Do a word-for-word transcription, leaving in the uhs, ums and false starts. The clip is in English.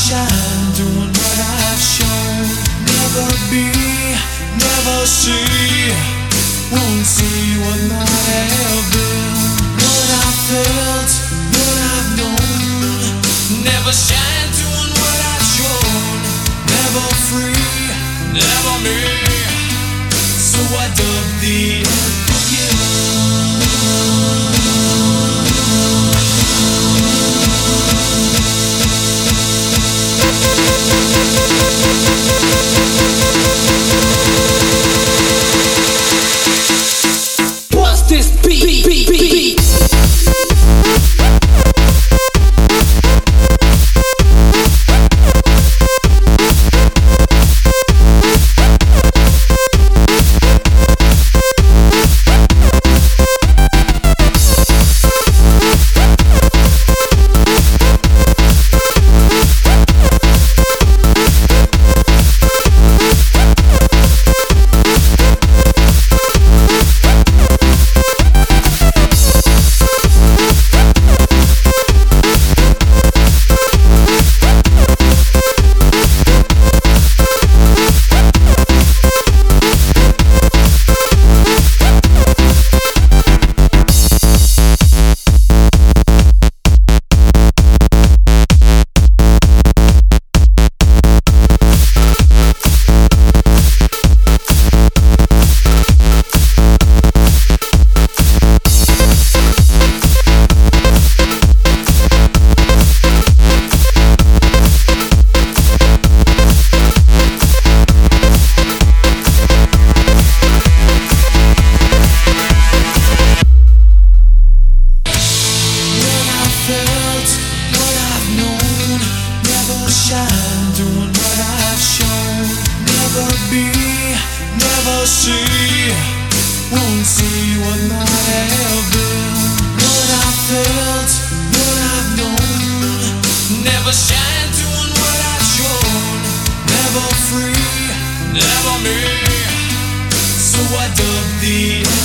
shine doing what I've shown. Never be, never see, won't see what might have been. What I felt, what I've known. Never shine doing what I've shown. Never free, never me. So I dug the earth again. What's this beat? beat, beat, beat? Shine doing what I've shown. Never be, never see, won't see what might have been. What I felt, what I've known. Never shine doing what I've shown. Never free, never me. So I dug the